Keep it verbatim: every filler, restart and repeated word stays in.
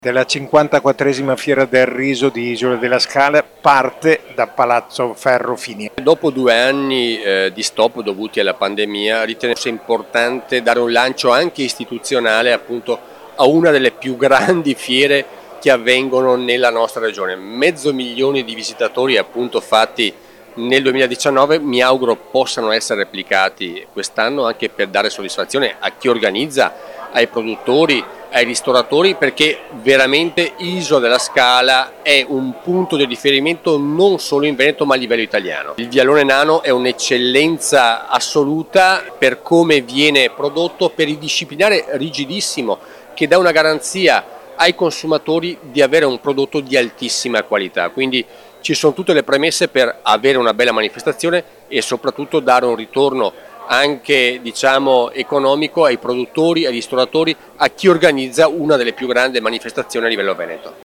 Della cinquantaquattresima Fiera del Riso di Isola della Scala parte da Palazzo Ferro Fini. Dopo due anni eh, di stop dovuti alla pandemia, ritenevo sia importante dare un lancio anche istituzionale appunto a una delle più grandi fiere che avvengono nella nostra regione. Mezzo milione di visitatori appunto fatti nel duemiladiciannove, mi auguro possano essere replicati quest'anno anche per dare soddisfazione a chi organizza, ai produttori, ai ristoratori, perché veramente Isola della Scala è un punto di riferimento non solo in Veneto ma a livello italiano. Il vialone nano è un'eccellenza assoluta per come viene prodotto, per il disciplinare rigidissimo che dà una garanzia ai consumatori di avere un prodotto di altissima qualità. Quindi ci sono tutte le premesse per avere una bella manifestazione e soprattutto dare un ritorno anche diciamo economico ai produttori, ai ristoratori, a chi organizza una delle più grandi manifestazioni a livello veneto.